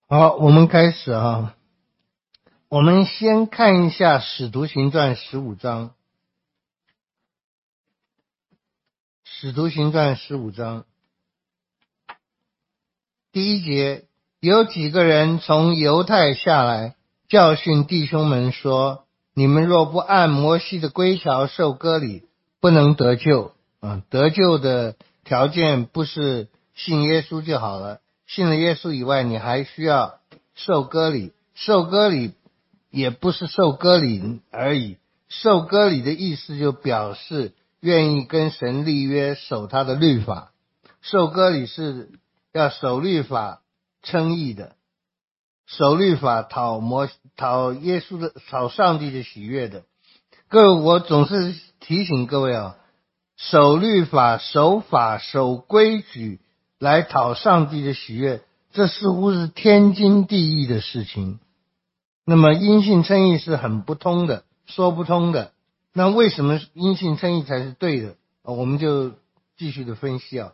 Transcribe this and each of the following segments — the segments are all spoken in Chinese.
好，我们开始啊。我们先看一下使徒行传15章。使徒行传15章第一节，有几个人从犹太下来，教训弟兄们说，你们若不按摩西的规条受割礼，不能得救。得救的条件不是信耶稣就好了，信了耶稣以外，你还需要受割礼。受割礼也不是受割礼而已，受割礼的意思就表示愿意跟神立约，守他的律法。受割礼是要守律法称义的，守律法讨耶稣的，讨上帝的喜悦的。各位，我总是提醒各位啊，守律法、守法、守规矩来讨上帝的喜悦，这似乎是天经地义的事情。那么因信称义是很不通的，说不通的。那为什么因信称义才是对的？我们就继续的分析啊。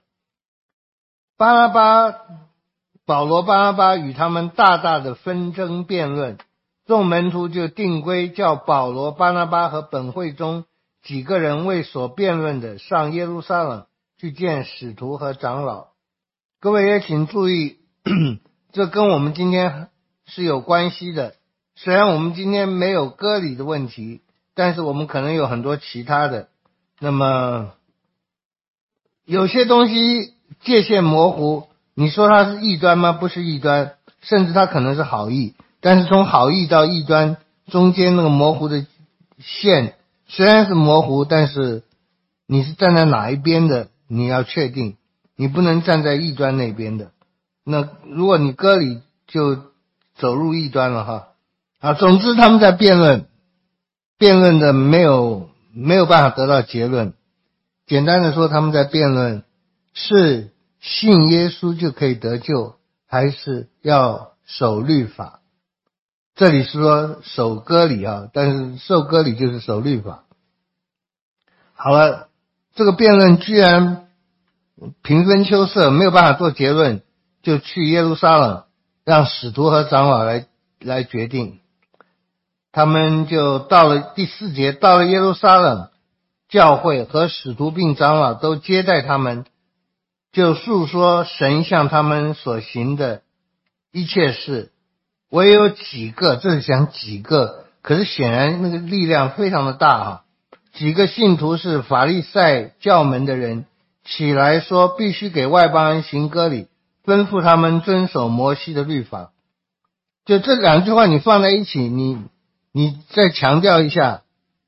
保罗、巴拿巴与他们大大的纷争辩论，众门徒就定规，叫保罗、巴拿巴和本会中几个人为所辩论的上耶路撒冷去见使徒和长老。各位也请注意，这跟我们今天是有关系的。虽然我们今天没有割礼的问题，但是我们可能有很多其他的。那么有些东西界限模糊，你说它是异端吗？不是异端，甚至它可能是好意，但是从好意到异端中间那个模糊的线虽然是模糊，但是你是站在哪一边的，你要确定，你不能站在异端那边的。那如果你割礼就走入异端了哈。总之他们在辩论的没有办法得到结论。简单的说，他们在辩论是信耶稣就可以得救，还是要守律法。这里是说守割礼啊，但是受割礼就是守律法。好了，这个辩论居然平分秋色，没有办法做结论，就去耶路撒冷让使徒和长老来决定。他们就到了第4节，到了耶路撒冷，教会和使徒并长老都接待他们，就述说神向他们所行的一切事。唯有几个，这是讲几个，可是显然那个力量非常的大啊。几个信徒是法利赛教门的人，起来说必须给外邦人行割礼，吩咐他们遵守摩西的律法。就这两句话你放在一起，你再强调一下，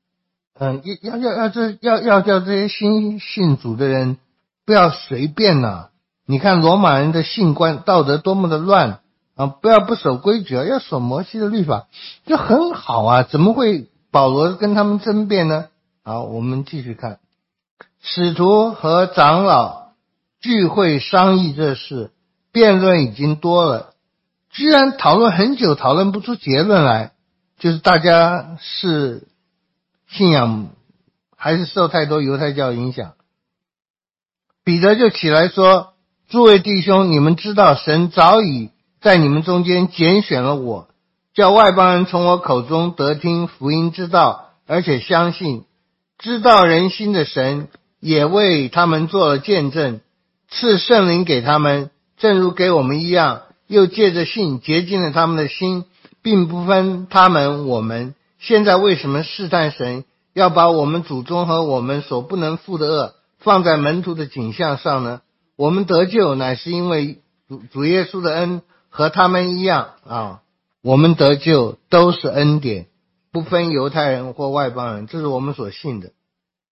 要叫这些新信主的人不要随便啊。你看罗马人的信观道德多么的乱啊！不守规矩啊，要守摩西的律法，就很好啊。怎么会保罗跟他们争辩呢？好，我们继续看，使徒和长老聚会商议这事，辩论已经多了，居然讨论很久，讨论不出结论来。就是大家是信仰还是受太多犹太教影响。彼得就起来说，诸位弟兄，你们知道神早已在你们中间拣选了我，叫外邦人从我口中得听福音之道，而且相信。知道人心的神也为他们做了见证，赐圣灵给他们，正如给我们一样，又借着信洁净了他们的心，并不分他们我们。现在为什么试探神，要把我们祖宗和我们所不能负的恶放在门徒的景象上呢？我们得救乃是因为主耶稣的恩，和他们一样啊。我们得救都是恩典，不分犹太人或外邦人，这是我们所信的。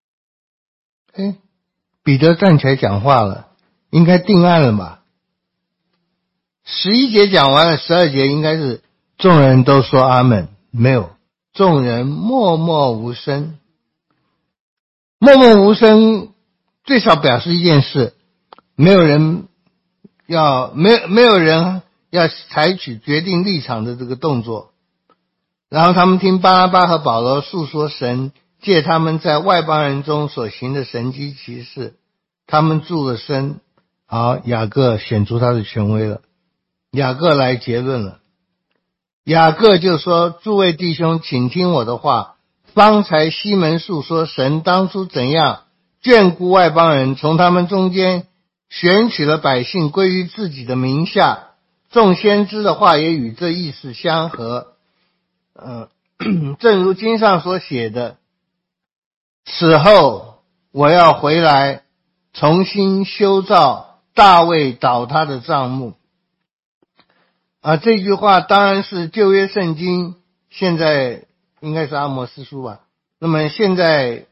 彼得站起来讲话了，应该定案了吧？11节讲完了，12节应该是众人都说阿们，没有，众人默默无声。默默无声最少表示一件事，没有人要采取决定立场的这个动作。然后他们听巴拿巴和保罗述说神借他们在外邦人中所行的神迹奇事，他们住了身。好，雅各显出他的权威了。 雅各来结论了。雅各就说：诸位弟兄，请听我的话。方才西门述说神当初怎样眷顾外邦人，从他们中间选取了百姓归于自己的名下。众先知的话也与这意思相合。正如经上所写的，此后我要回来重新修造大卫倒塌的帐幕。这句话当然是旧约圣经，现在应该是阿摩司书吧。那么现在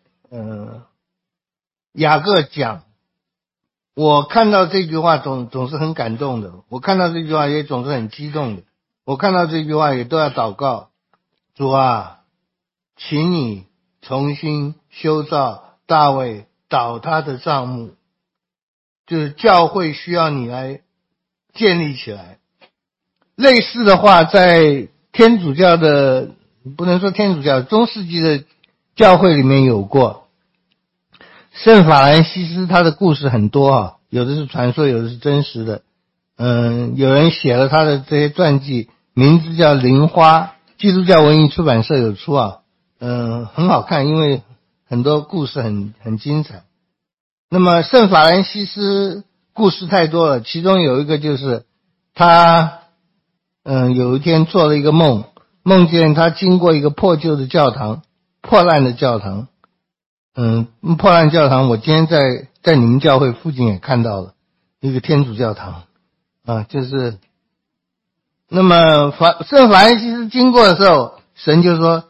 雅各讲，我看到这句话总是很感动的，我看到这句话也总是很激动的，我看到这句话也都要祷告，主啊，请你重新修造大卫倒塌的帐幕，就是教会需要你来建立起来。类似的话在天主教的，不能说天主教，中世纪的教会里面有过。圣法兰西斯他的故事很多有的是传说，有的是真实的。有人写了他的这些传记，名字叫《灵花》，基督教文艺出版社有出很好看，因为很多故事很精彩。那么圣法兰西斯故事太多了，其中有一个就是他有一天做了一个梦，梦见他经过一个破旧的教堂，破烂的教堂。破烂教堂我今天在你们教会附近也看到了一个天主教堂就是那么圣法兰西斯经过的时候，神就说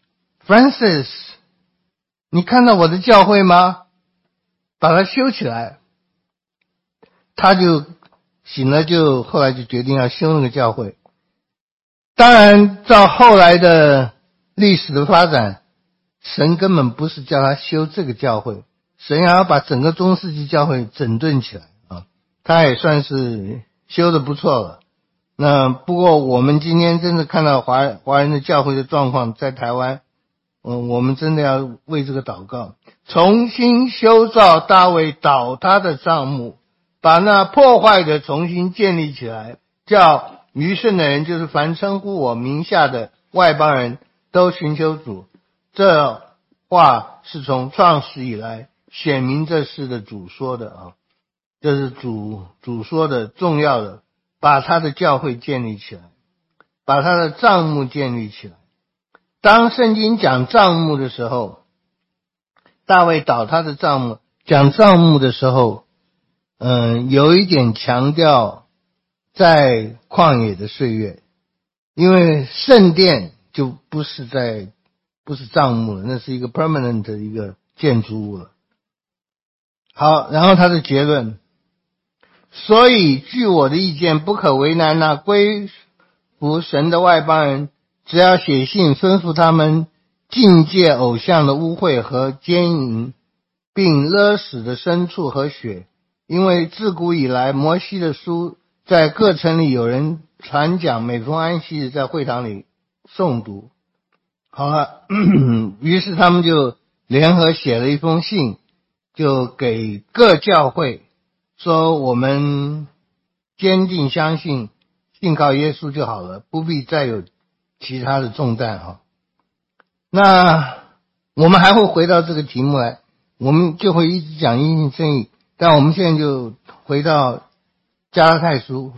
Francis， 你看到我的教会吗？把它修起来。他就醒了，后来就决定要修那个教会。当然照后来的历史的发展，神根本不是叫他修这个教会，神要把整个中世纪教会整顿起来他也算是修得不错了。那不过我们今天真的看到华人的教会的状况在台湾，我们真的要为这个祷告，重新修造大卫倒塌的帐幕，把那破坏的重新建立起来，叫余剩的人，就是凡称呼我名下的外邦人都寻求主。这话是从创始以来显明这事的主说的这是主说的重要的，把他的教会建立起来，把他的帐幕建立起来。当圣经讲帐幕的时候，大卫倒塌的帐幕，讲帐幕的时候有一点强调在旷野的岁月，因为圣殿就不是帐幕了，那是一个 permanent 的一个建筑物了。好，然后他的结论，所以据我的意见，不可为难那归服神的外邦人，只要写信吩咐他们禁戒偶像的污秽和奸淫，并勒死的牲畜和血，因为自古以来摩西的书在各城里有人传讲，每逢安息日在会堂里诵读。好了，于是他们就联合写了一封信，就给各教会说，我们坚定相信信靠耶稣就好了，不必再有其他的重担那我们还会回到这个题目来，我们就会一直讲因信称义，但我们现在就回到加拉太书。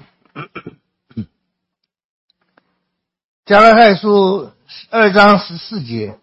加拉太书2章14节，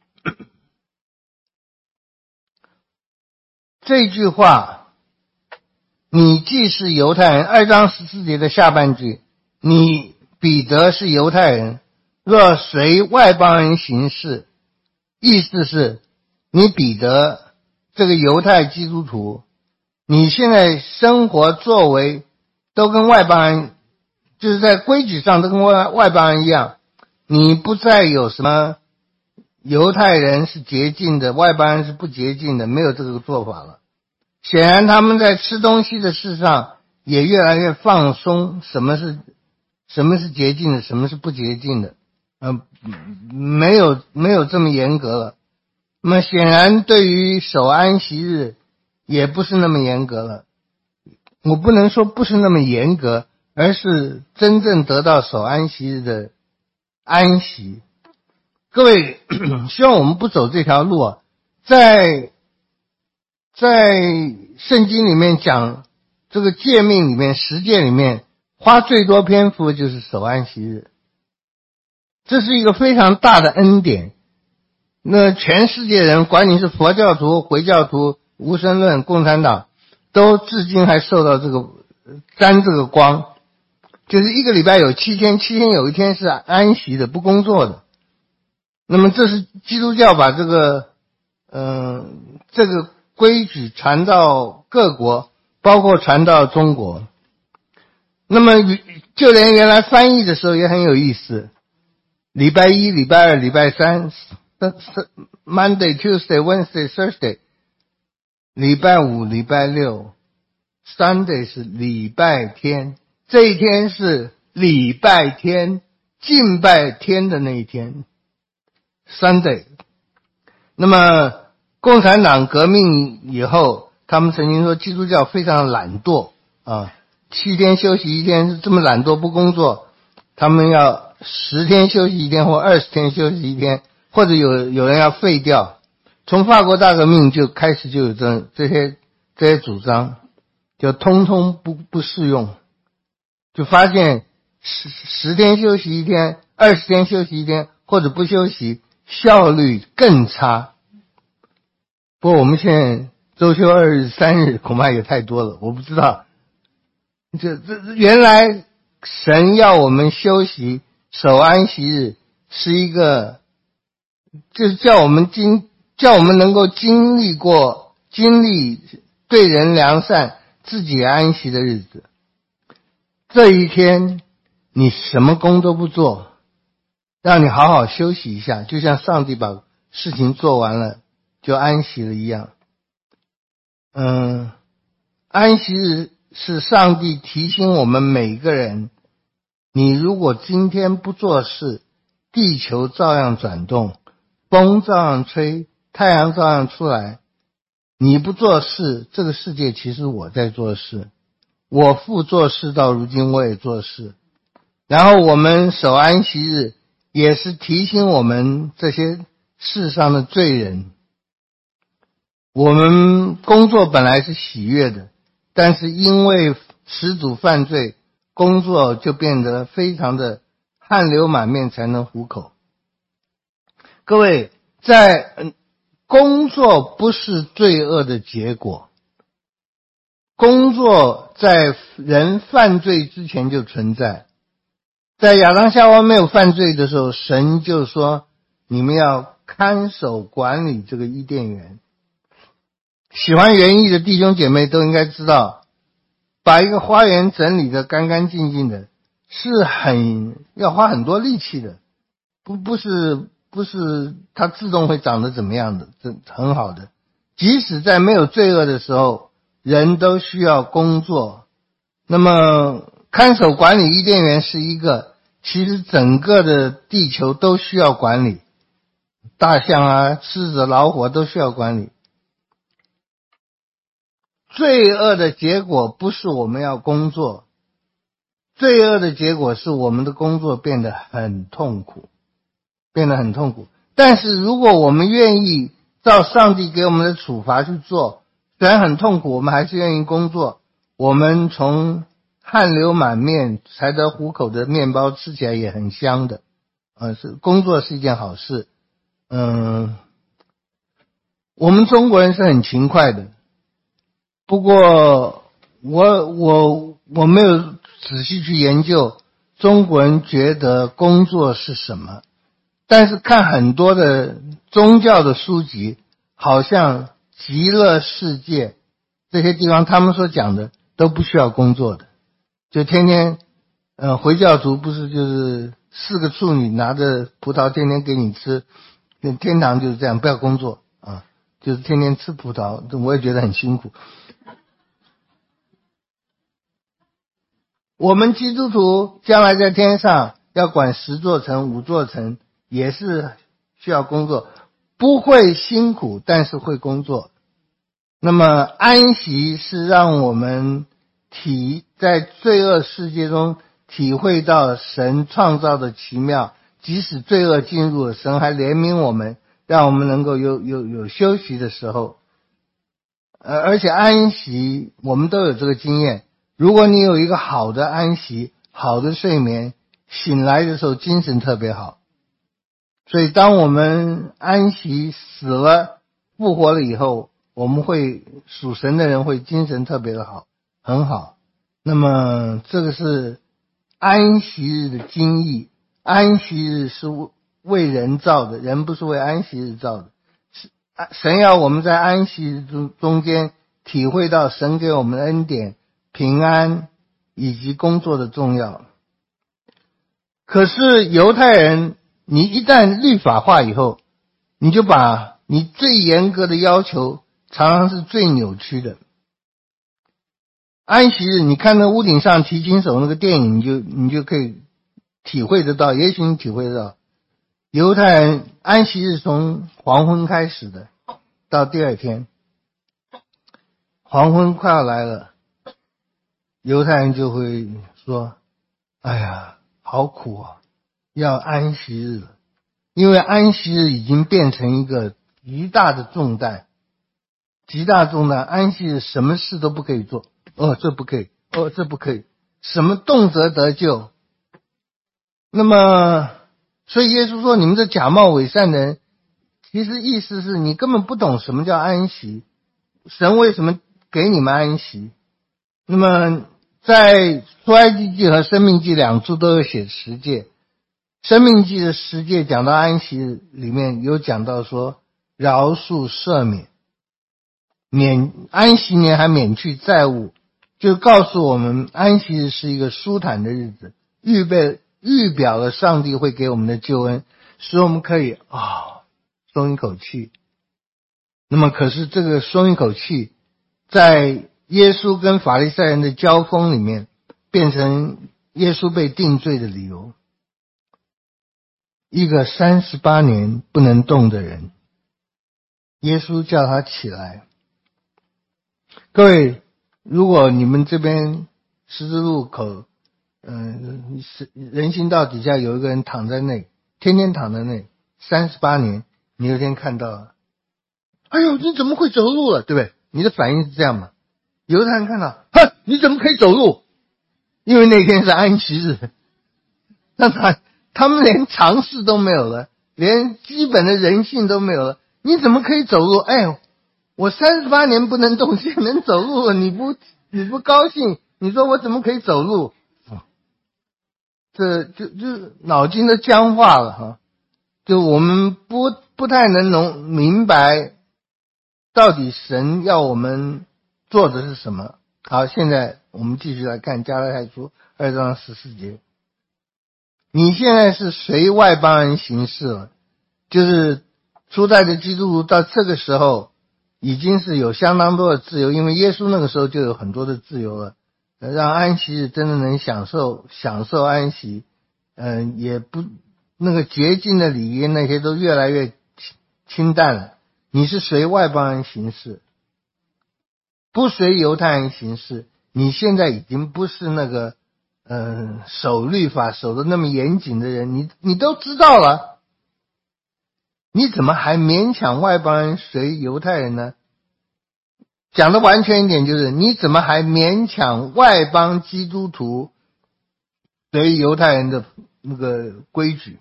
这句话，你既是犹太人，2章14节的下半句，你彼得是犹太人，若随外邦人行事，意思是你彼得这个犹太基督徒，你现在生活作为都跟外邦人，就是在规矩上都跟外邦人一样，你不再有什么犹太人是洁净的，外邦人是不洁净的，没有这个做法了。显然他们在吃东西的事上也越来越放松，什么是洁净的，什么是不洁净的没有这么严格了。那么显然对于守安息日也不是那么严格了。我不能说不是那么严格， 而是真正得到守安息日的安息。各位，希望我们不走这条路啊。在圣经里面讲这个诫命里面10诫里面花最多篇幅就是守安息日，这是一个非常大的恩典。那全世界人，管你是佛教徒、回教徒、无神论、共产党，都至今还受到这个沾这个光，就是一个礼拜有7天，7天有一天是安息的，不工作的。那么这是基督教把这个规矩传到各国，包括传到中国。那么就连原来翻译的时候也很有意思，礼拜一、礼拜二、礼拜三 Monday, Tuesday, Wednesday, Thursday， 礼拜五、礼拜六 Sunday 是礼拜天，这一天是礼拜天，敬拜天的那一天 Sunday。 那么共产党革命以后，他们曾经说基督教非常懒惰啊，7天休息1天，这么懒惰不工作，他们要10天休息1天或20天休息1天，或者有人要废掉。从法国大革命就开始就有这些主张，就通通不适用，就发现10天休息1天，20天休息1天，或者不休息，效率更差。不过我们现在周休2日3日恐怕也太多了，我不知道。这原来神要我们休息守安息日，是一个就是叫我们能够经历对人良善自己安息的日子。这一天你什么工都不做，让你好好休息一下，就像上帝把事情做完了就安息了一样。安息日是上帝提醒我们每一个人，你如果今天不做事，地球照样转动，风照样吹，太阳照样出来。你不做事，这个世界其实我在做事，我父做事到如今我也做事。然后我们守安息日也是提醒我们这些世上的罪人，我们工作本来是喜悦的，但是因为始祖犯罪，工作就变得非常的汗流满面才能糊口。各位，工作不是罪恶的结果，工作在人犯罪之前就存在。在亚当夏娃没有犯罪的时候，神就说你们要看守管理这个伊甸园。喜欢园艺的弟兄姐妹都应该知道，把一个花园整理得干干净净的是要花很多力气的，不是它自动会长得怎么样的，这很好的。即使在没有罪恶的时候，人都需要工作。那么看守管理伊甸园是一个，其实整个的地球都需要管理，大象啊、狮子、老虎都需要管理。罪恶的结果不是我们要工作，罪恶的结果是我们的工作变得很痛苦。但是如果我们愿意照上帝给我们的处罚去做，虽然很痛苦，我们还是愿意工作，我们从汗流满面才得糊口的面包吃起来也很香的。工作是一件好事。我们中国人是很勤快的，不过我没有仔细去研究中国人觉得工作是什么，但是看很多的宗教的书籍，好像极乐世界这些地方他们所讲的都不需要工作的，就天天回教徒不是就是4个处女拿着葡萄天天给你吃，天堂就是这样，不要工作啊，就是天天吃葡萄，我也觉得很辛苦。我们基督徒将来在天上要管10座城、5座城，也是需要工作，不会辛苦，但是会工作。那么安息是让我们体在罪恶世界中体会到神创造的奇妙，即使罪恶进入了，神还怜悯我们，让我们能够有休息的时候。而且安息我们都有这个经验，如果你有一个好的安息，好的睡眠，醒来的时候精神特别好。所以当我们安息死了复活了以后，我们会属神的人会精神特别的好，很好。那么这个是安息日的精义，安息日是为人造的，人不是为安息日造的。神要我们在安息日中间体会到神给我们的恩典、平安以及工作的重要。可是犹太人，你一旦律法化以后，你就把你最严格的要求常常是最扭曲的。安息日，你看那屋顶上提琴手那个电影，你就可以体会得到，也许你体会得到，犹太人安息日从黄昏开始的，到第二天黄昏快要来了，犹太人就会说，哎呀好苦啊，要安息日了。因为安息日已经变成一个极大的重担，安息日什么事都不可以做，这不可以，这不可以，什么动辄得救。那么所以耶稣说，你们这假冒伪善的人，其实意思是你根本不懂什么叫安息，神为什么给你们安息。那么在出埃及记和申命记两处都有写十诫，申命记的十诫讲到安息日里面有讲到说饶恕赦免安息年还免去债务，就告诉我们安息日是一个舒坦的日子，预表了上帝会给我们的救恩，使我们可以松一口气。那么可是这个松一口气在耶稣跟法利赛人的交锋里面变成耶稣被定罪的理由。一个38年不能动的人，耶稣叫他起来。各位，如果你们这边十字路口人行道底下有一个人躺在那，天天躺在那38年，你有一天看到了，哎呦你怎么会走路了，对不对？你的反应是这样吗？犹太人看到，你怎么可以走路？因为那天是安息日，那他们连常识都没有了，连基本的人性都没有了，你怎么可以走路？我38年不能动，现在能走路了，你不高兴，你说我怎么可以走路？这就脑筋都僵化了哈，就我们不太能明白到底神要我们做的是什么。好，现在我们继续来看加拉太书2章14节。你现在是随外邦人行事了，就是初代的基督徒到这个时候已经是有相当多的自由，因为耶稣那个时候就有很多的自由了，让安息日真的能享受安息，也不那个洁净的礼仪那些都越来越清淡了。你是随外邦人行事，不随犹太人行事，你现在已经不是那个守律法守得那么严谨的人，你都知道了，你怎么还勉强外邦人随犹太人呢？讲的完全一点，就是你怎么还勉强外邦基督徒随犹太人的那个规矩。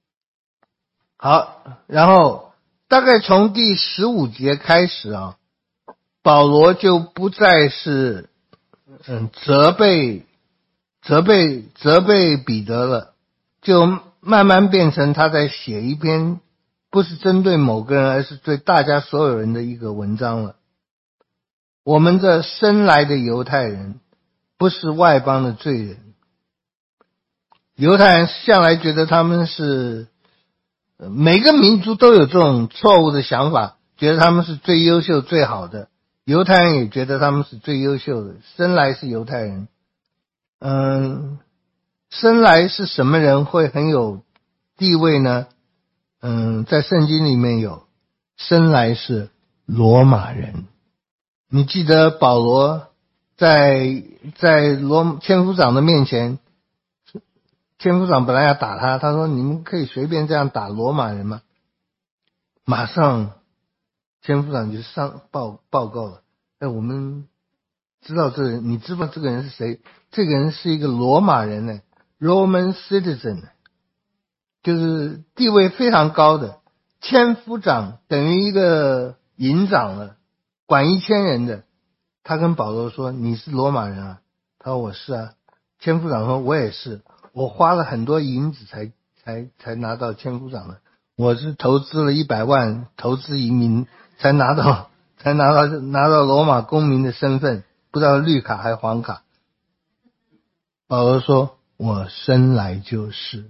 好，然后大概从第15节开始保罗就不再是责备彼得了，就慢慢变成他在写一篇不是针对某个人，而是对大家所有人的一个文章了。我们这生来的犹太人不是外邦的罪人。犹太人向来觉得他们是每个民族都有这种错误的想法，觉得他们是最优秀最好的。犹太人也觉得他们是最优秀的，生来是犹太人。生来是什么人会很有地位呢？在圣经里面有生来是罗马人。你记得保罗在千夫长的面前，千夫长本来要打他，他说你们可以随便这样打罗马人吗？马上千夫长就报告了，我们知道这个人，你知道这个人是谁？这个人是一个罗马人呢 ，Roman citizen， 就是地位非常高的。千夫长等于一个营长了，管1000人的。他跟保罗说：“你是罗马人啊？”他说：“我是啊。”千夫长说：“我也是，我花了很多银子才拿到千夫长的。我是投资了100万投资移民才拿到罗马公民的身份，不知道绿卡还是黄卡。”保罗说：“我生来就是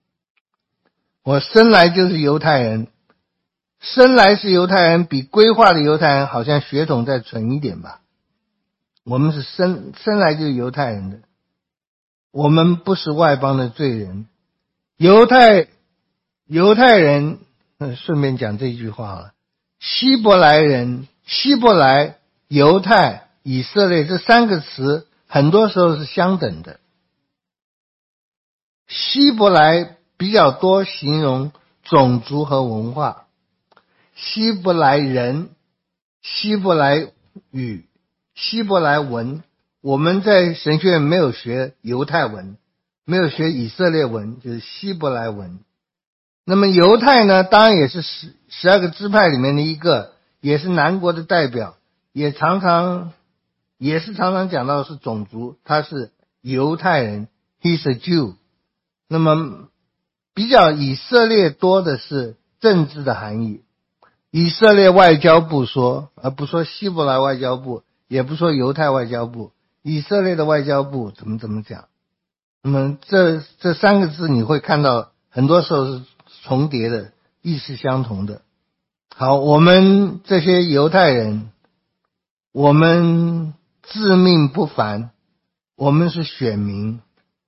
犹太人。”生来是犹太人，比规划的犹太人好像血统再纯一点吧。我们是生来就是犹太人的，我们不是外邦的罪人。犹太人，顺便讲这句话好了。希伯来人、希伯来、犹太、以色列这3个词很多时候是相等的。希伯来比较多形容种族和文化，希伯来人、希伯来语、希伯来文，我们在神学院没有学犹太文，没有学以色列文，就是希伯来文。那么犹太呢，当然也是12个支派里面的一个，也是南国的代表，也常常讲到是种族，他是犹太人 ，He's a Jew。那么比较以色列多的是政治的含义。以色列外交部说，而不说希伯来外交部，也不说犹太外交部，以色列的外交部怎么讲。那么这3个字你会看到很多时候是重叠的，意思相同的。好，我们这些犹太人，我们自命不凡，我们是选民。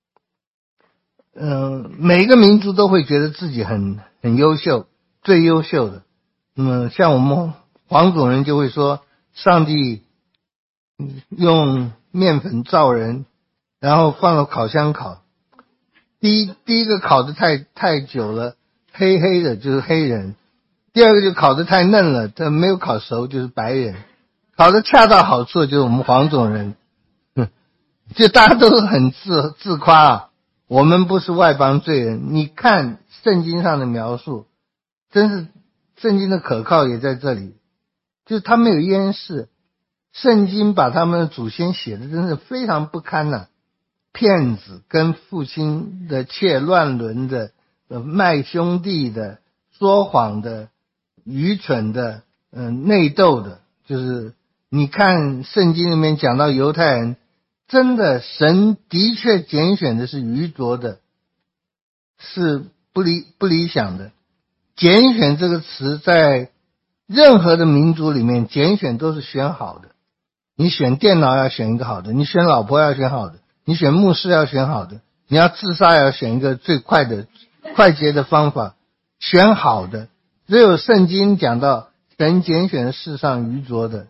每个民族都会觉得自己很优秀，最优秀的。那么像我们黄种人就会说，上帝用面粉造人，然后放到烤箱烤。第一个烤得太久了，黑黑的就是黑人；第二个就烤得太嫩了，它没有烤熟就是白人；烤得恰到好处就是我们黄种人。就大家都很自夸啊，我们不是外邦罪人。你看圣经上的描述，真是圣经的可靠也在这里，就是他们有掩饰，圣经把他们的祖先写的真是非常不堪啊，骗子，跟父亲的妾乱伦的，卖兄弟的，说谎的，愚蠢的，内斗的。就是你看圣经里面讲到犹太人，真的神的确拣选的是愚拙的，是不理想的。拣选这个词在任何的民族里面，拣选都是选好的。你选电脑要选一个好的，你选老婆要选好的，你选牧师要选好的，你要自杀要选一个最快捷的方法，选好的。只有圣经讲到神拣选世上愚拙的。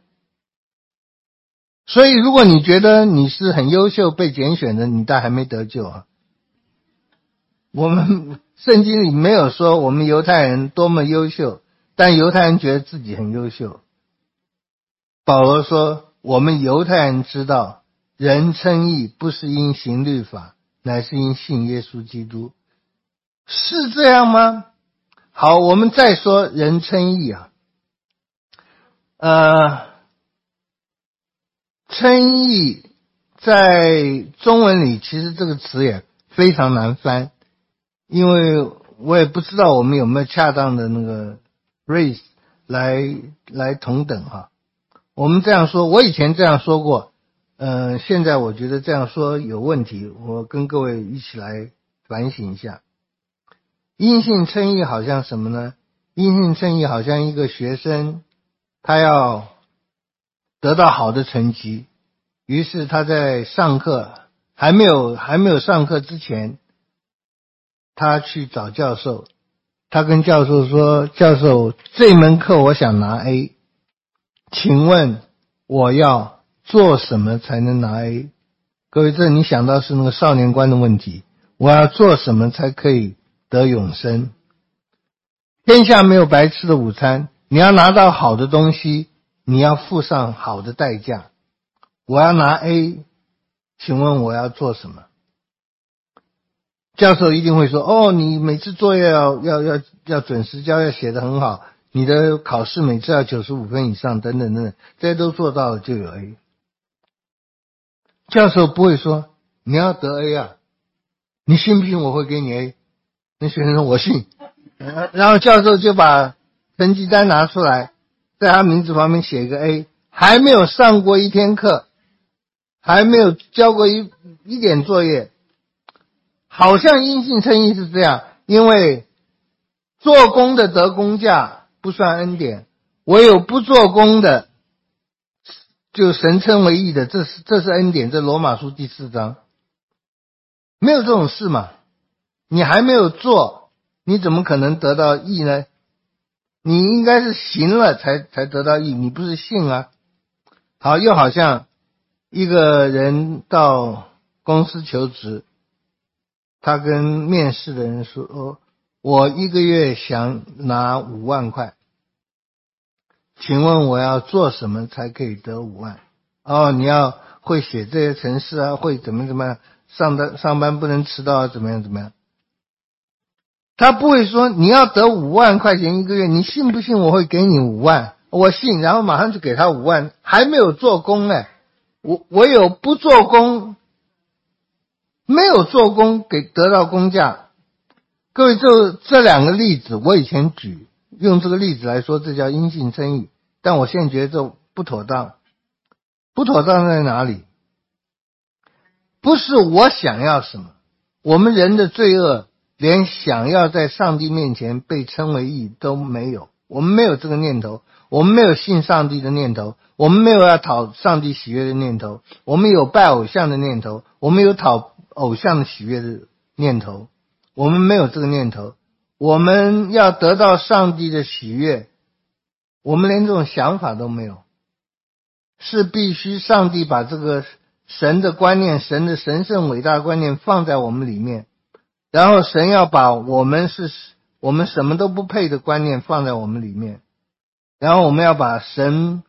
所以如果你觉得你是很优秀被拣选的，你倒还没得救啊。我们圣经里没有说我们犹太人多么优秀，但犹太人觉得自己很优秀。保罗说，我们犹太人知道，人称义不是因行律法，乃是因信耶稣基督。是这样吗？好，我们再说人称义啊。称义在中文里其实这个词也非常难翻，因为我也不知道我们有没有恰当的那个 race 来同等哈。我们这样说，我以前这样说过，现在我觉得这样说有问题，我跟各位一起来反省一下。因信称义好像什么呢？因信称义好像一个学生，他要得到好的成绩，于是他在上课还没有上课之前，他去找教授，他跟教授说，教授，这门课我想拿 A， 请问我要做什么才能拿 A？ 各位，这你想到是那个少年观的问题，我要做什么才可以得永生？天下没有白吃的午餐，你要拿到好的东西，你要付上好的代价。我要拿 A， 请问我要做什么？教授一定会说，哦，你每次作业要准时交，要写得很好，你的考试每次要95分以上，等等等等，这些都做到了就有 A。教授不会说你要得 A 啊，你信不信我会给你 A？ 那学生说我信，然后教授就把成绩单拿出来，在他名字旁边写一个 A， 还没有上过一天课，还没有交过一点作业。好像因信称义是这样，因为做工的得工价不算恩典，唯有不做工的就神称为义的，这是恩典，这罗马书第4章。没有这种事嘛，你还没有做，你怎么可能得到义呢？你应该是行了才得到义，你不是信啊。好，又好像一个人到公司求职，他跟面试的人说，哦，我一个月想拿5万块，请问我要做什么才可以得5万？哦，你要会写这些程式啊，会怎么样，上班不能迟到啊，怎么样。他不会说你要得5万块钱一个月，你信不信我会给你5万？我信，然后马上就给他5万，还没有做工呢。我有不做工，没有做工给得到工价。各位，这两个例子我以前用这个例子来说，这叫因信称义，但我现在觉得这不妥当。不妥当在哪里？不是我想要什么，我们人的罪恶连想要在上帝面前被称为义都没有，我们没有这个念头，我们没有信上帝的念头，我们没有要讨上帝喜悦的念头，我们有拜偶像的念头，我们有讨偶像的喜悦的念头，我们没有这个念头。我们要得到上帝的喜悦，我们连这种想法都没有。是必须上帝把这个神的观念，神的神圣伟大的观念放在我们里面，然后神要把我们什么都不配的观念放在我们里面，然后我们要把神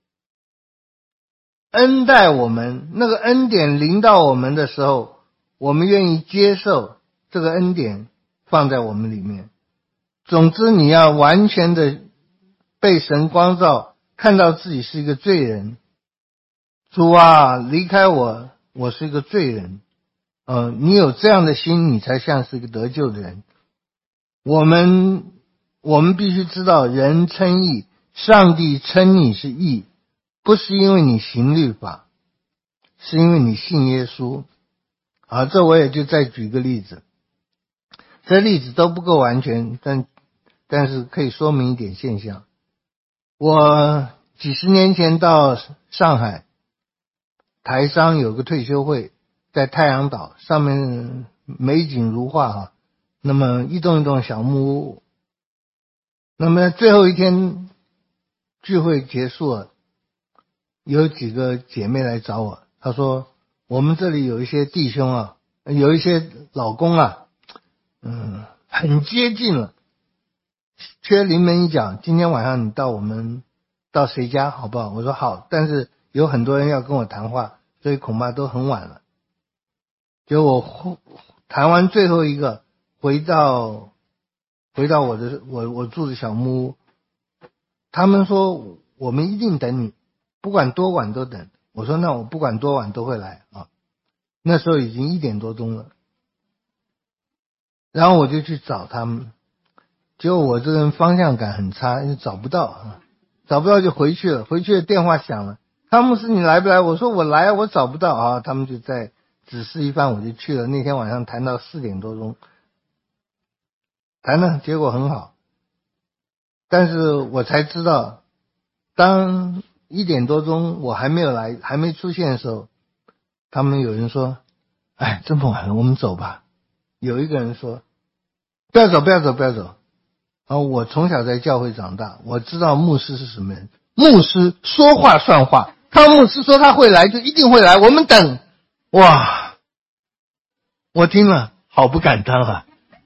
恩待我们，那个恩典临到我们的时候，我们愿意接受这个恩典放在我们里面。总之你要完全的被神光照，看到自己是一个罪人。主啊，离开我，我是一个罪人。你有这样的心，你才像是一个得救的人。我们必须知道，人称义，上帝称你是义，不是因为你行律法，是因为你信耶稣。好，这我也就再举个例子，这例子都不够完全，但是可以说明一点现象。我几十年前到上海，台商有个退休会，在太阳岛上面，美景如画那么一栋一栋小木屋。那么最后一天聚会结束了，有几个姐妹来找我，她说我们这里有一些弟兄有一些老公很接近了，缺临门一脚，今天晚上你到谁家好不好？我说好，但是有很多人要跟我谈话，所以恐怕都很晚了。结果我谈完最后一个，回到我住的小木屋，他们说我们一定等你，不管多晚都等。我说那我不管多晚都会来那时候已经1点多钟了，然后我就去找他们，结果我这个人方向感很差，找不到就回去了，回去的电话响了，汤姆斯你来不来？我说我来我找不到他们就在指示一番，我就去了。那天晚上谈到4点多钟，谈了结果很好，但是我才知道，当1点多钟我还没有来，还没出现的时候，他们有人说哎，这么晚了我们走吧。有一个人说不要走我从小在教会长大，我知道牧师是什么人，牧师说话算话， 汤姆斯说他会来就一定会来，我们等。哇，我听了好不敢当啊。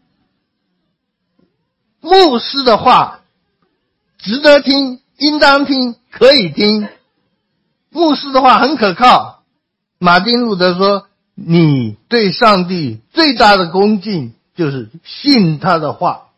牧师的话值得听，应当听，可以听。牧师的话很可靠。马丁路德说，你对上帝最大的恭敬就是信他的话。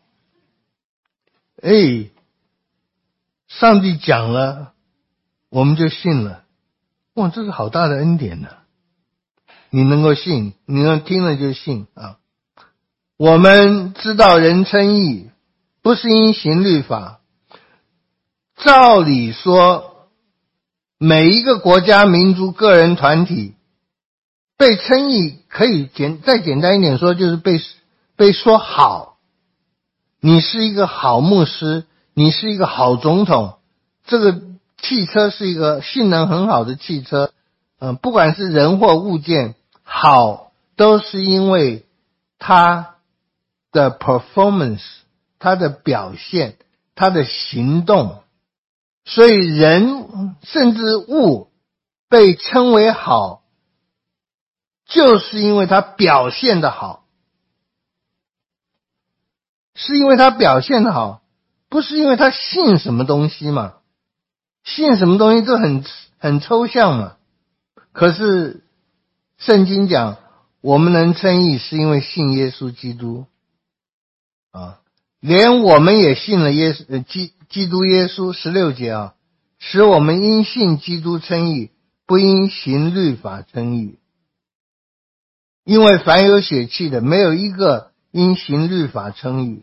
上帝讲了我们就信了。哇，这是好大的恩典呢。你能够信，你能听了就信啊。我们知道人称义不是因行律法，照理说每一个国家民族个人团体被称义，可以再简单一点说，就是被说好。你是一个好牧师，你是一个好总统，这个汽车是一个性能很好的汽车，不管是人或物件，好都是因为它的 performance， 它的表现，它的行动。所以人甚至物被称为好，就是因为它表现的好，是因为它表现的好，不是因为它信什么东西嘛。信什么东西这很抽象嘛。可是圣经讲我们能称义是因为信耶稣基督啊，连我们也信了基督耶稣16节啊，使我们因信基督称义，不因行律法称义。因为凡有血气的，没有一个因行律法称义。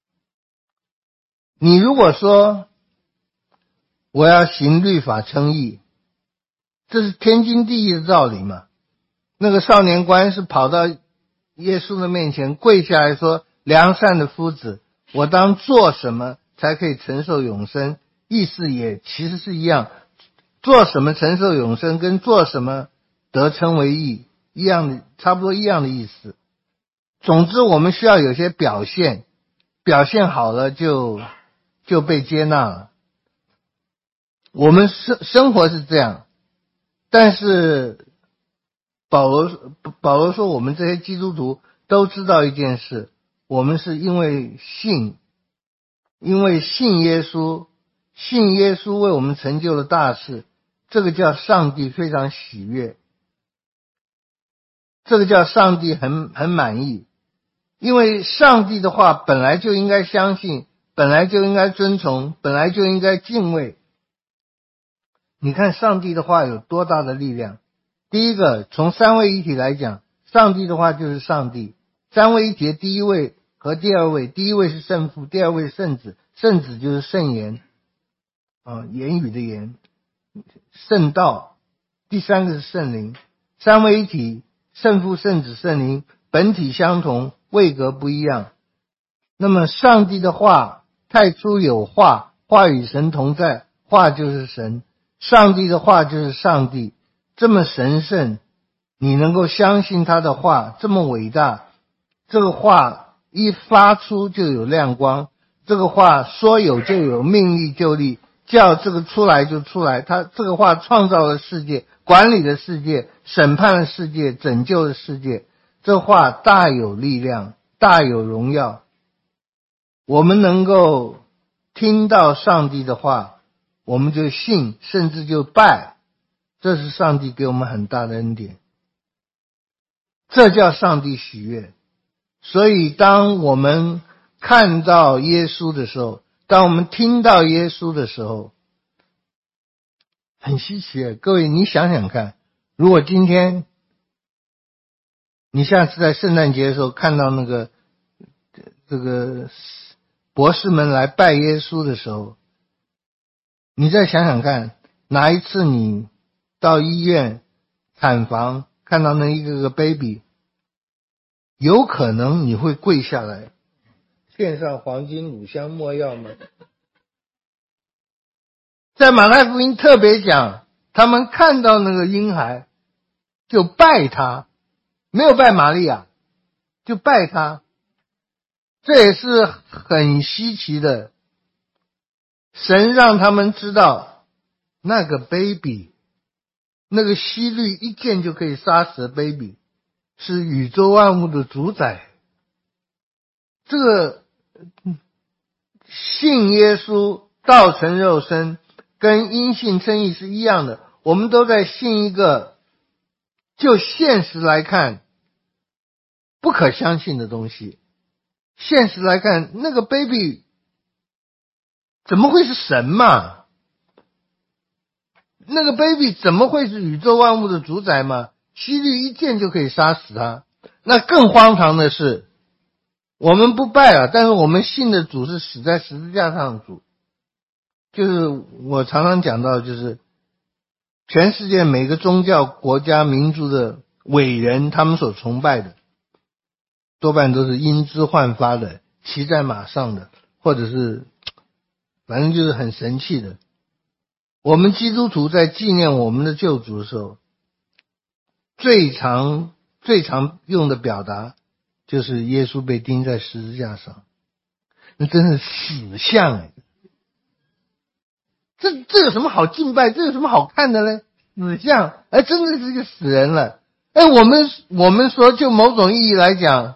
你如果说我要行律法称义，这是天经地义的道理嘛。那个少年官是跑到耶稣的面前跪下来说，良善的夫子，我当做什么才可以承受永生？意思也其实是一样，做什么承受永生跟做什么得称为义一样的，差不多一样的意思。总之我们需要有些表现，表现好了就被接纳了。我们生活是这样，但是保罗说我们这些基督徒都知道一件事，我们是因为信耶稣，信耶稣为我们成就了大事，这个叫上帝非常喜悦，这个叫上帝很满意。因为上帝的话本来就应该相信，本来就应该遵从，本来就应该敬畏。你看上帝的话有多大的力量。第一个，从三位一体来讲，上帝的话就是上帝。三位一体的第一位和第二位，第一位是圣父，第二位是圣子，圣子就是圣言言语的言，圣道，第三个是圣灵。三位一体，圣父圣子圣灵本体相同，位格不一样。那么上帝的话，太初有话，话与神同在，话就是神，上帝的话就是上帝，这么神圣，你能够相信他的话这么伟大，这个话一发出就有亮光，这个话说有就有，命立就立，叫这个出来就出来。他这个话创造了世界，管理了世界，审判了世界，拯救了世界，这话大有力量，大有荣耀。我们能够听到上帝的话，我们就信，甚至就拜，这是上帝给我们很大的恩典，这叫上帝喜悦。所以当我们看到耶稣的时候，当我们听到耶稣的时候，很稀奇。各位你想想看，如果今天你下次在圣诞节的时候看到这个博士们来拜耶稣的时候，你再想想看，哪一次你到医院产房看到那一个个 baby， 有可能你会跪下来献上黄金乳香没药吗？在马太福音特别讲，他们看到那个婴孩就拜他，没有拜玛利亚，就拜他。这也是很稀奇的，神让他们知道那个 baby 那个希律一剑就可以杀死的 baby 是宇宙万物的主宰。这个信耶稣道成肉身跟因信称义是一样的，我们都在信一个就现实来看不可相信的东西。现实来看，那个 baby 怎么会是神嘛？那个 baby 怎么会是宇宙万物的主宰嘛？希律一剑就可以杀死他。那更荒唐的是，我们不拜了，但是我们信的主是死在十字架上的主。就是我常常讲到，就是全世界每个宗教、国家、民族的伟人，他们所崇拜的多半都是英姿焕发的，骑在马上的，或者是反正就是很神气的。我们基督徒在纪念我们的救主的时候，最常用的表达就是耶稣被钉在十字架上，那真是死相这有什么好敬拜？这有什么好看的呢？死相，真的是一个死人了。我们说，就某种意义来讲，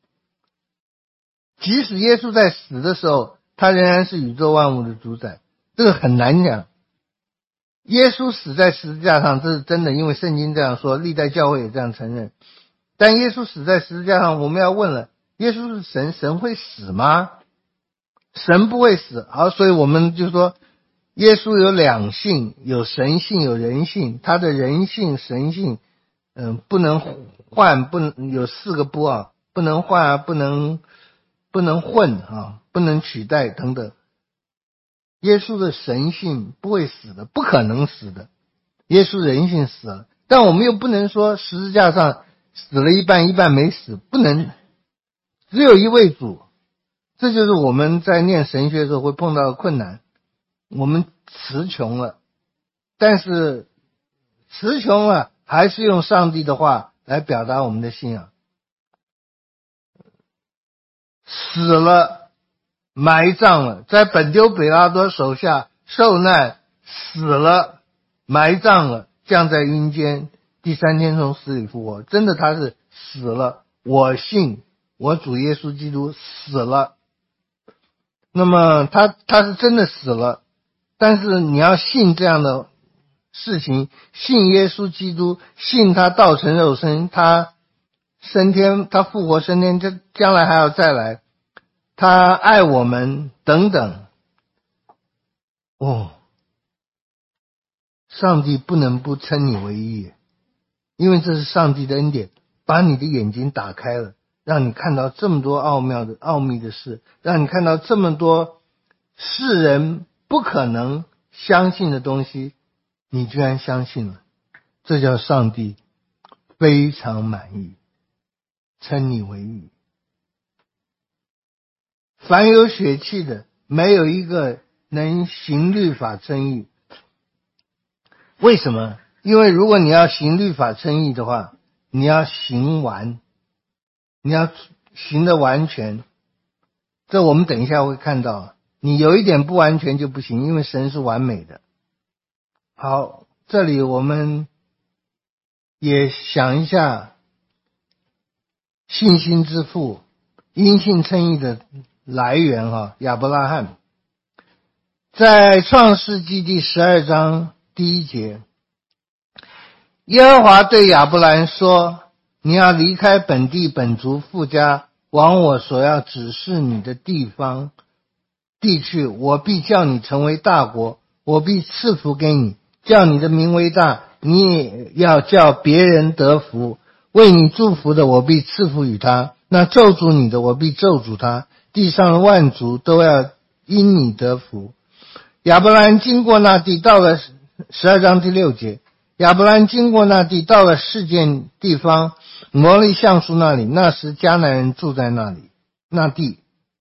即使耶稣在死的时候，他仍然是宇宙万物的主宰，这个很难讲。耶稣死在十字架上，这是真的，因为圣经这样说，历代教会也这样承认。但耶稣死在十字架上，我们要问了，耶稣是神，神会死吗？神不会死。好，所以我们就说耶稣有两性，有神性有人性，他的人性神性不能换，不能有四个不啊，不能换啊，不能混啊，不能取代等等。耶稣的神性不会死的，不可能死的。耶稣人性死了，但我们又不能说十字架上死了一半，一半没死，不能。只有一位主，这就是我们在念神学的时候会碰到的困难。我们词穷了，但是词穷了，还是用上帝的话来表达我们的信仰。死了，埋葬了，在本丢彼拉多手下受难，死了，埋葬了，降在阴间，第三天从死里复活。真的他是死了，我信我主耶稣基督死了。那么他是真的死了，但是你要信这样的事情，信耶稣基督，信他道成肉身，他升天，他复活升天，将来还要再来，他爱我们等等。上帝不能不称你为义，因为这是上帝的恩典，把你的眼睛打开了，让你看到这么多奥秘的事，让你看到这么多世人不可能相信的东西，你居然相信了，这叫上帝非常满意，称你为义。凡有血气的，没有一个能行律法称义。为什么？因为如果你要行律法称义的话，你要行完，你要行得完全。这我们等一下会看到，你有一点不完全就不行，因为神是完美的。好，这里我们也想一下信心之父因信称义的来源亚伯拉罕。在创世纪第12章第1节，耶和华对亚伯兰说，你要离开本地本族父家，往我所要指示你的地去，我必叫你成为大国，我必赐福给你，叫你的名为大，你也要叫别人得福。为你祝福的，我必赐福与他，那咒诅你的，我必咒诅他，地上的万族都要因你得福。亚伯兰经过那地，到了12章第6节，亚伯兰经过那地，到了示剑地方摩利橡树那里，那时迦南人住在那里。那地，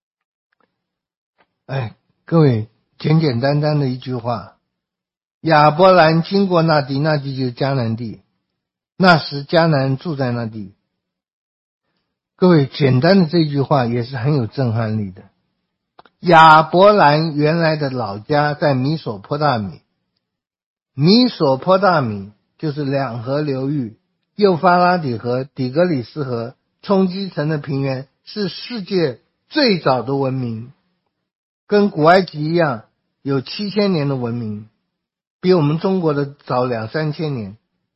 各位，简简单单的一句话，亚伯兰经过那地，那地就是迦南地，那时迦南人住在那地。各位，简单的这句话也是很有震撼力的。亚伯兰原来的老家在米索波大米，米索波大米就是两河流域，幼发拉底河、底格里斯河冲击成的平原，是世界最早的文明，跟古埃及一样，有7000年的文明，比我们中国的早2-3千年。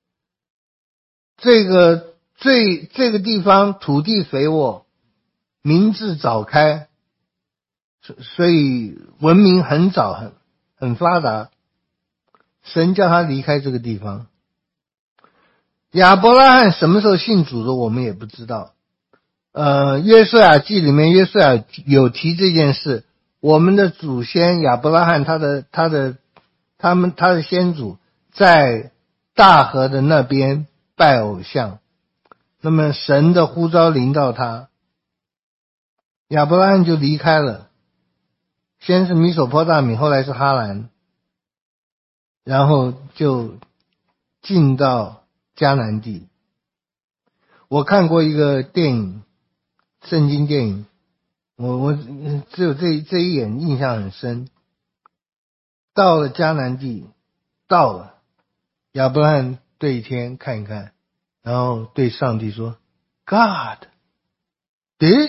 这个地方土地肥沃，民智早开，所以文明很早，很发达。神叫他离开这个地方。亚伯拉罕什么时候信主的我们也不知道。约书亚记里面约书亚有提这件事，我们的祖先亚伯拉罕他的先祖在大河的那边拜偶像，那么神的呼召临到他，亚伯拉罕就离开了，先是米索波大米，后来是哈兰，然后就进到迦南地。我看过一个电影，圣经电影，我只有这一眼印象很深。到了迦南地，到了，亚伯拉罕对天看一看，然后对上帝说 God this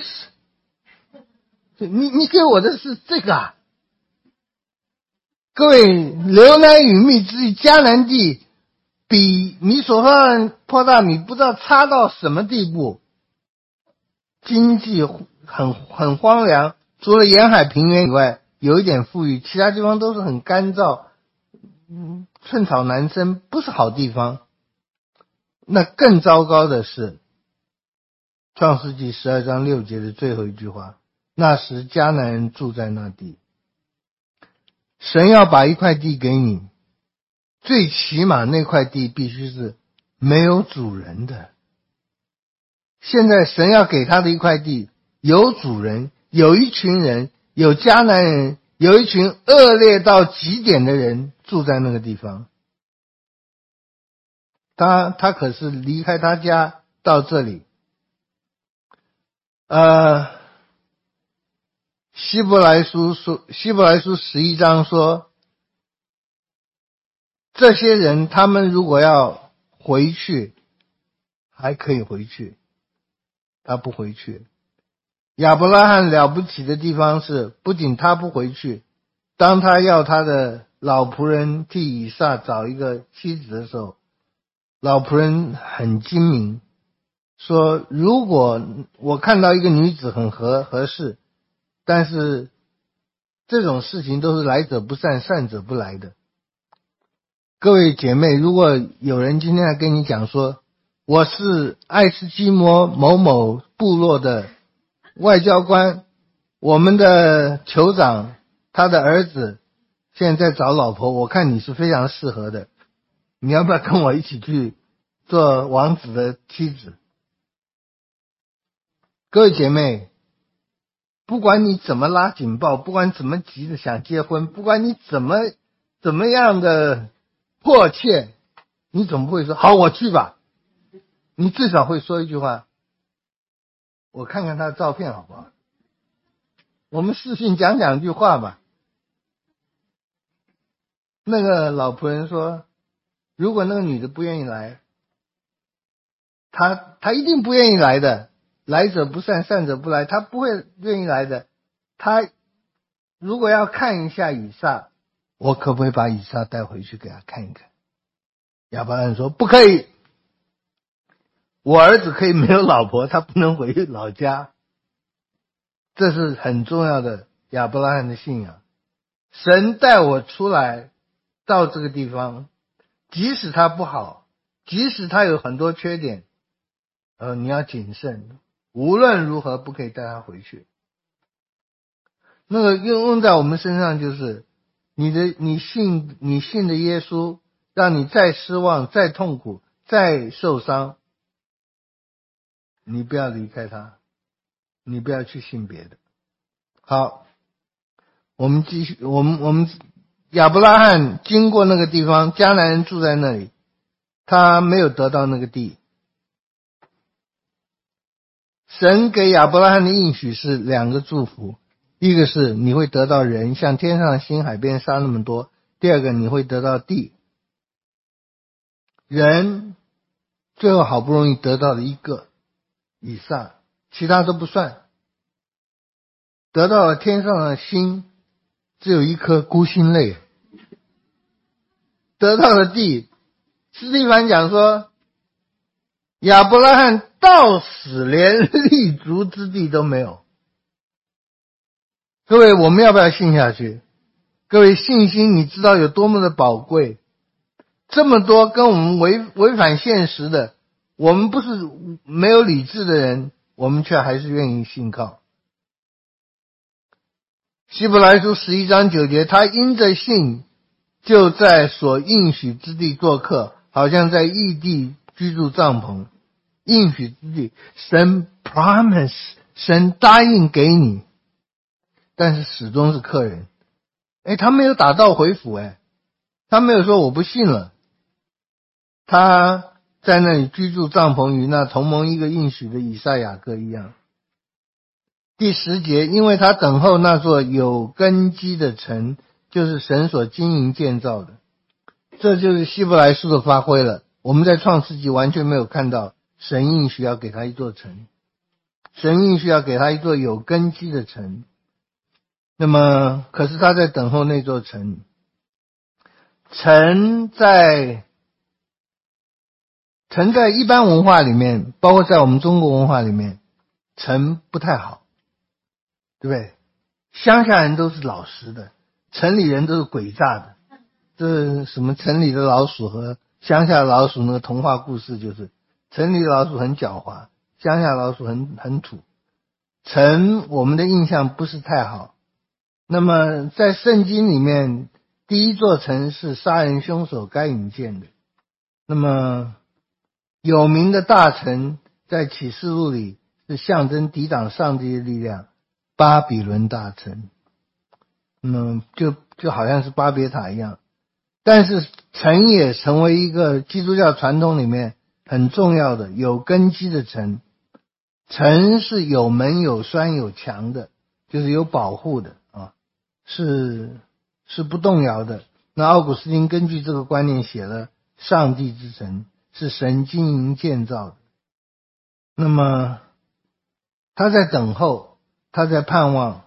你给我的是这个啊。各位，流奶与蜜之地迦南地比米索波大米不知道差到什么地步，经济很荒凉，除了沿海平原以外有一点富裕，其他地方都是很干燥，寸草难生，不是好地方。那更糟糕的是创世纪12章6节的最后一句话，那时迦南人住在那地。神要把一块地给你，最起码那块地必须是没有主人的。现在神要给他的一块地有主人，有一群人，有迦南人，有一群恶劣到极点的人住在那个地方。他可是离开他家到这里。希伯来书11章说，这些人他们如果要回去还可以回去，他不回去。亚伯拉罕了不起的地方是，不仅他不回去，当他要他的老仆人替以撒找一个妻子的时候，老仆人很精明，说如果我看到一个女子很合适，但是这种事情都是来者不善，善者不来的。各位姐妹，如果有人今天来跟你讲说，我是爱斯基摩某某部落的外交官，我们的酋长他的儿子现在在找老婆，我看你是非常适合的，你要不要跟我一起去做王子的妻子？各位姐妹，不管你怎么拉警报，不管怎么急着想结婚，不管你怎么样的迫切，你总不会说好我去吧，你至少会说一句话，我看看他的照片好不好，我们视讯讲两句话吧。那个老仆人说，如果那个女的不愿意来，他一定不愿意来的，来者不善，善者不来，他不会愿意来的。他如果要看一下以撒，我可不可以把以撒带回去给他看一看？亚伯拉罕说不可以，我儿子可以没有老婆，他不能回老家。这是很重要的亚伯拉罕的信仰。神带我出来到这个地方，即使他不好，即使他有很多缺点，你要谨慎，无论如何不可以带他回去。那个用在我们身上就是你信的耶稣，让你再失望，再痛苦，再受伤，你不要离开他，你不要去信别的。好，我们继续，我们亚伯拉罕经过那个地方，迦南人住在那里，他没有得到那个地。神给亚伯拉罕的应许是两个祝福，一个是你会得到人，像天上的星海边沙那么多，第二个你会得到地。 人最后好不容易得到了一个以撒，其他都不算，得到了天上的星，只有一颗孤星泪，得到了地，斯蒂凡讲说亚伯拉罕到死连立足之地都没有。各位，我们要不要信下去？各位，信心你知道有多么的宝贵，这么多跟我们违反现实的，我们不是没有理智的人，我们却还是愿意信靠。希伯来书11章9节，他因着信就在所应许之地做客，好像在异地居住帐篷。应许之地，神 promise， 神答应给你，但是始终是客人。他没有打道回府，他没有说我不信了，他在那里居住帐篷，与那同盟一个应许的以撒雅各一样。第10节，因为他等候那座有根基的城，就是神所经营建造的。这就是希伯来书的发挥了。我们在创世纪完全没有看到神应许要给他一座城，神应许要给他一座有根基的城。那么可是他在等候那座城。城在一般文化里面，包括在我们中国文化里面，城不太好，对不对？乡下人都是老实的，城里人都是诡诈的。这什么城里的老鼠和乡下的老鼠，那个童话故事就是城里的老鼠很狡猾，乡下的老鼠很土。城我们的印象不是太好。那么在圣经里面，第一座城是杀人凶手该隐建的。那么有名的大城在启示录里是象征抵挡上帝的力量，巴比伦大城。那么就好像是巴别塔一样。但是城也成为一个基督教传统里面很重要的有根基的城。城是有门有栓有墙的，就是有保护的啊，是不动摇的。那奥古斯丁根据这个观念写了上帝之城，是神经营建造的。那么他在等候，他在盼望。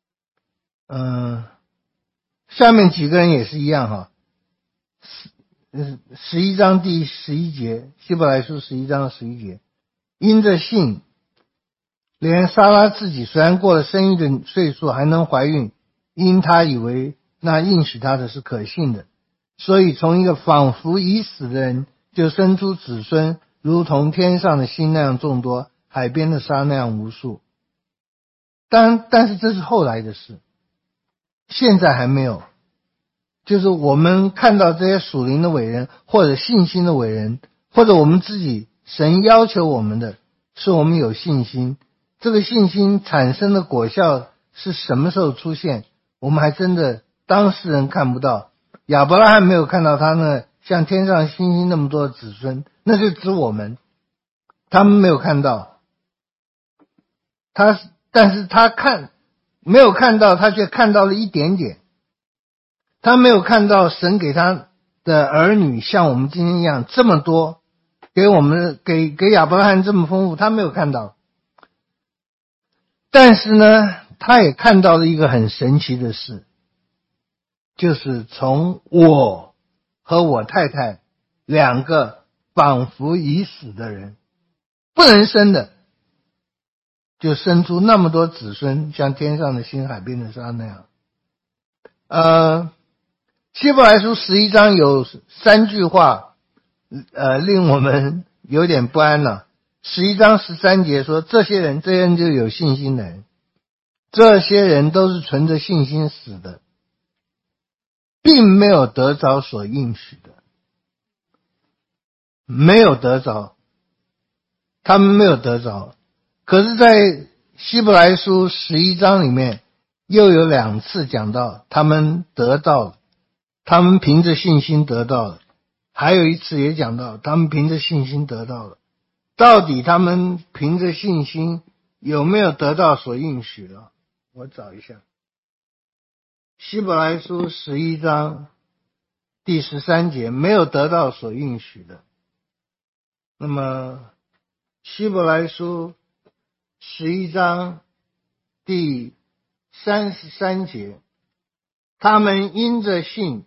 下面几个人也是一样哈。11章第11节，希伯来书11章11节，因着信，连撒拉自己虽然过了生育的岁数还能怀孕，因他以为那应许他的是可信的，所以从一个仿佛已死的人就生出子孙，如同天上的星那样众多，海边的沙那样无数。但是这是后来的事，现在还没有。就是我们看到这些属灵的伟人，或者信心的伟人，或者我们自己，神要求我们的是我们有信心。这个信心产生的果效是什么时候出现，我们还真的当事人看不到。亚伯拉罕没有看到他那像天上星星那么多的子孙，那就指我们，他们没有看到。但是他没有看到，他却看到了一点点。他没有看到神给他的儿女像我们今天一样这么多，给亚伯拉罕这么丰富，他没有看到。但是呢，他也看到了一个很神奇的事，就是从我和我太太两个仿佛已死的人，不能生的，就生出那么多子孙，像天上的星海边的沙那样。希伯来书11章有3句话令我们有点不安了。11章13节说，这些人就有信心的人，这些人都是存着信心死的，并没有得着所应许的，没有得着，他们没有得着。可是在希伯来书11章里面又有2次讲到他们得到了，他们凭着信心得到了，还有一次也讲到他们凭着信心得到了。到底他们凭着信心有没有得到所应许的？我找一下。希伯来书11章第13节，没有得到所应许的， 那么希伯来书11章第33节，他们因着信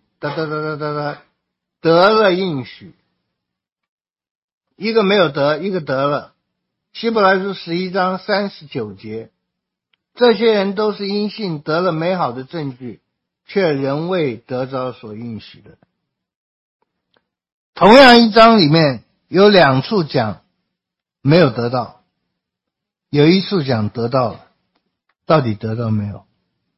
得了应许，一个没有得，一个得了。希伯来书11章39节，这些人都是因信得了美好的证据，却仍未得着所应许的。同样一章里面有2处讲没有得到，有1处讲得到了，到底得到没有？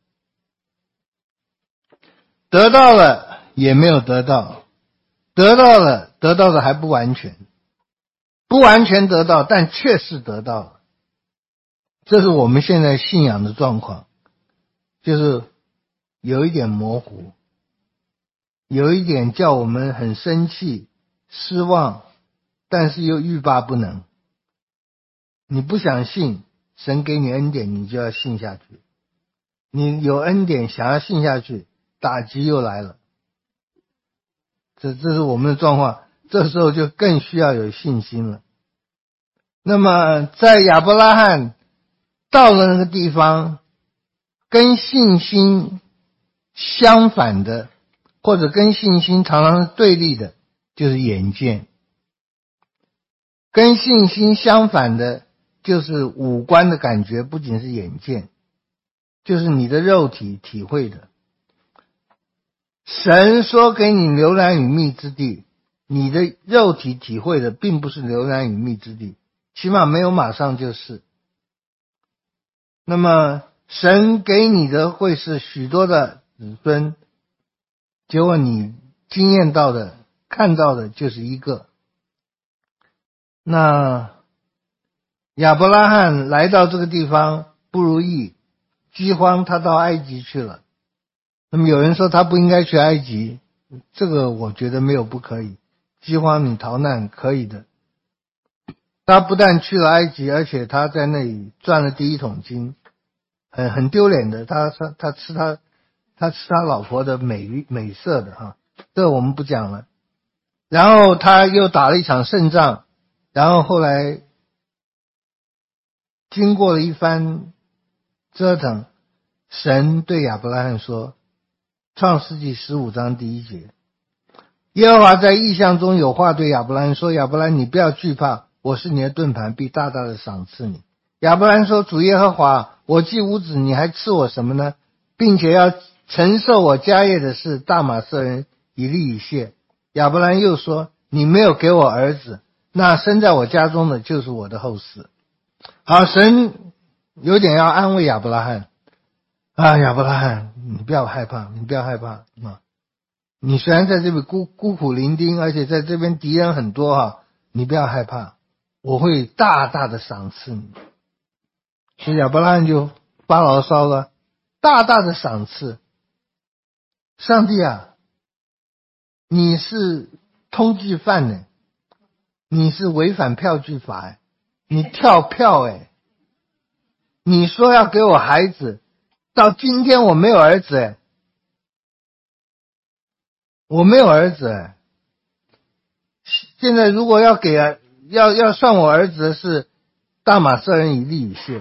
得到了也没有得到，得到了，得到的还不完全，不完全得到，但确实得到了。这是我们现在信仰的状况，就是有一点模糊，有一点叫我们很生气、失望，但是又欲罢不能。你不想信，神给你恩典，你就要信下去。你有恩典想要信下去，打击又来了。这是我们的状况，这时候就更需要有信心了。那么在亚伯拉罕到了那个地方，跟信心相反的，或者跟信心常常是对立的，就是眼见。跟信心相反的就是五官的感觉，不仅是眼见，就是你的肉体体会的。神说给你流奶与蜜之地，你的肉体体会的并不是流奶与蜜之地，起码没有马上就是。那么神给你的会是许多的子孙，结果你经验到的看到的就是一个。那亚伯拉罕来到这个地方不如意，饥荒，他到埃及去了。那么有人说他不应该去埃及，这个我觉得没有不可以，饥荒你逃难可以的。他不但去了埃及，而且他在那里赚了第一桶金，很丢脸的，他吃他老婆的美色的哈，这我们不讲了。然后他又打了一场胜仗，然后后来经过了一番折腾，神对亚伯拉罕说，创世纪15章第1节，耶和华在异象中有话对亚伯拉罕说，亚伯拉罕，你不要惧怕，我是你的盾牌，必大大的赏赐你。亚伯拉罕说，主耶和华，我既无子，你还赐我什么呢？并且要承受我家业的是大马色人以利以谢。亚伯拉罕又说，你没有给我儿子，那生在我家中的就是我的后嗣。好，神有点要安慰亚伯拉罕啊，亚伯拉罕，你不要害怕，你不要害怕啊！你虽然在这里孤苦伶仃，而且在这边敌人很多哈，你不要害怕，我会大大的赏赐你。所以亚伯拉罕就发牢骚了，大大的赏赐。上帝啊，你是通缉犯呢，你是违反票据法，你跳票你说要给我孩子，到今天我没有儿子我没有儿子现在如果要给要算我儿子的是大马色人以利以谢，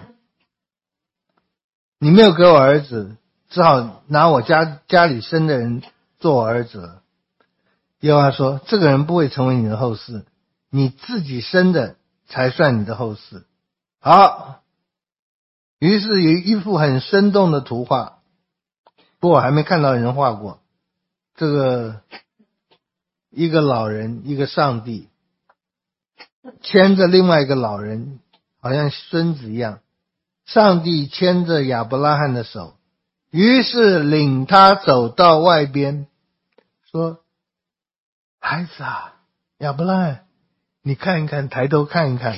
你没有给我儿子，只好拿我家里生的人做我儿子了。耶和华说，这个人不会成为你的后嗣，你自己生的才算你的后嗣。好，于是有一幅很生动的图画，不过我还没看到人画过。这个一个老人，一个上帝牵着另外一个老人，好像孙子一样，上帝牵着亚伯拉罕的手，于是领他走到外边，说，孩子啊，亚伯拉罕，你看一看，抬头看一看。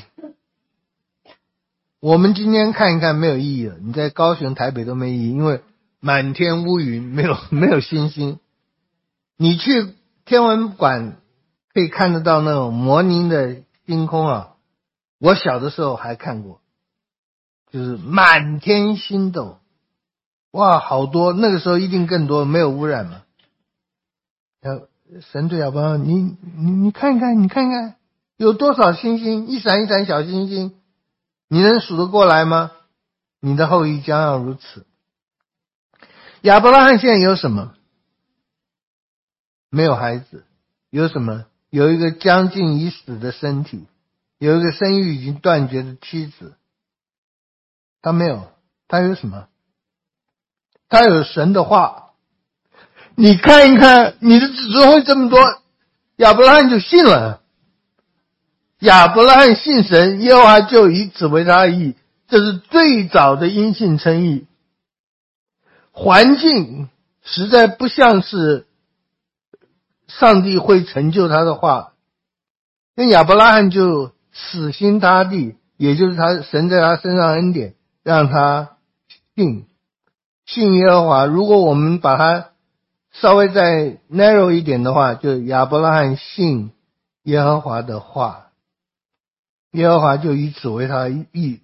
我们今天看一看没有意义了，你在高雄台北都没意义，因为满天乌云，没有星星。你去天文馆可以看得到那种模拟的星空啊，我小的时候还看过，就是满天星斗，哇，好多，那个时候一定更多，没有污染嘛。神对亚伯拉罕，你看一看，你看一看， 有多少星星，一闪一闪小星星，你能数得过来吗？你的后裔将要如此。亚伯拉罕现在有什么？没有孩子。有什么？有一个将近已死的身体，有一个生育已经断绝的妻子。他没有，他有什么？他有神的话。你看一看，你的子孙会这么多，亚伯拉罕就信了。亚伯拉罕信神，耶和华就以此为他的义。这是最早的因信称义。环境实在不像是上帝会成就他的话，那亚伯拉罕就死心塌地，也就是神在他身上恩典，让他信耶和华。如果我们把它稍微再 narrow 一点的话，就亚伯拉罕信耶和华的话，耶和华就以此为他的义。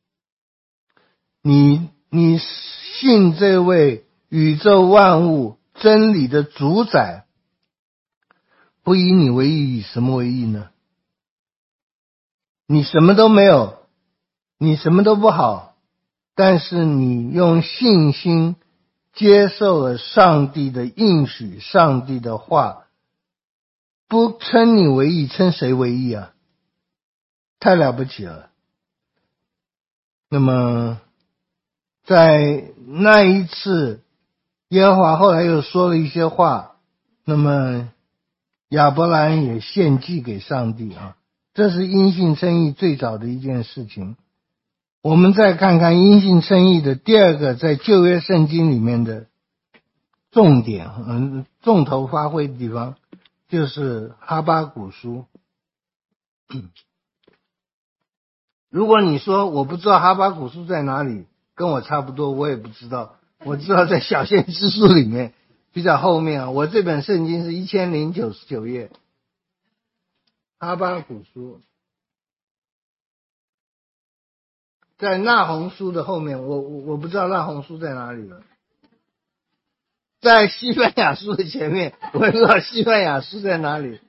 你信这位宇宙万物真理的主宰，不以你为义，以什么为义呢？你什么都没有，你什么都不好，但是你用信心接受了上帝的应许，上帝的话，不称你为义，称谁为义啊？太了不起了。那么在那一次，耶和华后来又说了一些话，那么亚伯兰也献祭给上帝啊，这是因信称义最早的一件事情。我们再看看因信称义的第二个在旧约圣经里面的重点，重头发挥的地方，就是哈巴谷书。如果你说我不知道哈巴谷书在哪里，跟我差不多，我也不知道。我知道在小先知书里面比较后面啊，我这本圣经是1099页，哈巴谷书在那鸿书的后面，我不知道那鸿书在哪里了。在西班牙书的前面，我也不知道西班牙书在哪里。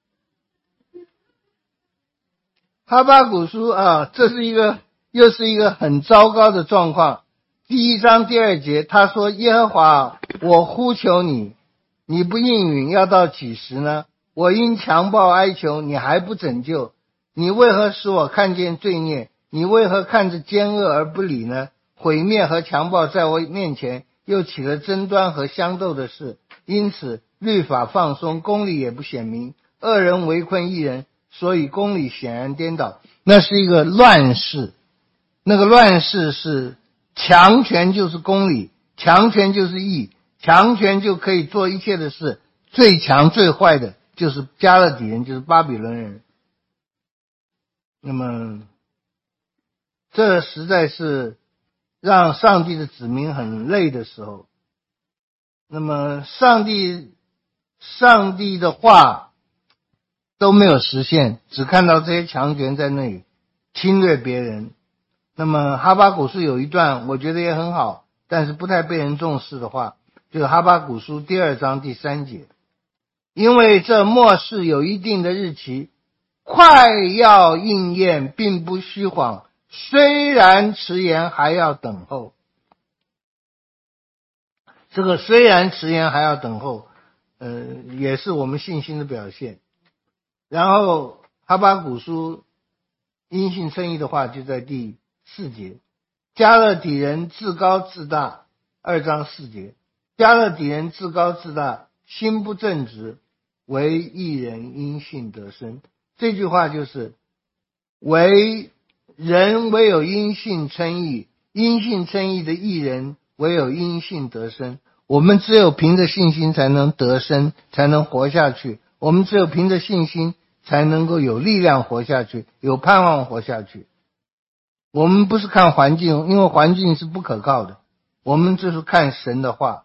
哈巴谷书啊，这是又是一个很糟糕的状况。第1章第2节，他说：耶和华，我呼求你，你不应允，要到几时呢？我因强暴哀求，你还不拯救。你为何使我看见罪孽？你为何看着奸恶而不理呢？毁灭和强暴在我面前，又起了争端和相斗的事。因此律法放松，公理也不显明，恶人围困义人，所以公理显然颠倒。那是一个乱世，那个乱世是强权就是公理，强权就是义，强权就可以做一切的事，最强最坏的就是加勒底人，就是巴比伦人。那么这实在是让上帝的子民很累的时候。那么上帝的话都没有实现，只看到这些强权在那里侵略别人。那么哈巴谷书有一段我觉得也很好，但是不太被人重视的话，就是哈巴谷书第2章第3节，因为这末世有一定的日期，快要应验，并不虚谎，虽然迟延，还要等候。这个虽然迟延还要等候，也是我们信心的表现。然后哈巴谷书因信称义的话就在第4节，加勒底人自高自大，2章4节，加勒底人自高自大，心不正直，唯义人因信得生。这句话就是唯有因信称义，因信称义的义人唯有因信得生。我们只有凭着信心才能得生，才能活下去。我们只有凭着信心才能够有力量活下去，有盼望活下去。我们不是看环境，因为环境是不可靠的，我们就是看神的话。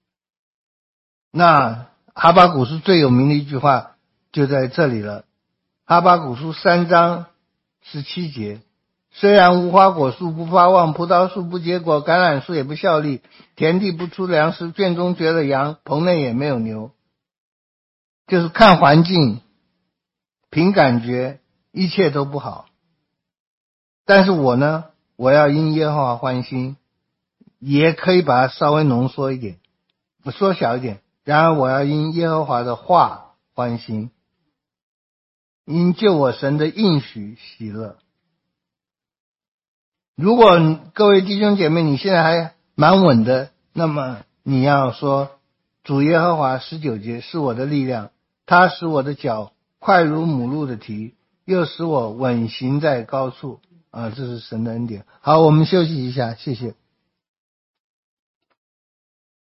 那哈巴谷书最有名的一句话就在这里了，哈巴谷书3章17节，虽然无花果树不发旺，葡萄树不结果，橄榄树也不效力，田地不出粮食，圈中绝了羊，棚内也没有牛。就是看环境，凭感觉， 一切都不好。但是我呢，我要因耶和华欢心，也可以把它稍微浓缩一点，缩小一点。然而我要因耶和华的话欢心，因救我神的应许喜乐。如果各位弟兄姐妹你现在还蛮稳的，那么你要说，主耶和华19节是我的力量，他使我的脚快如母鹿的蹄，又使我稳行在高处。这是神的恩典。好，我们休息一下，谢谢。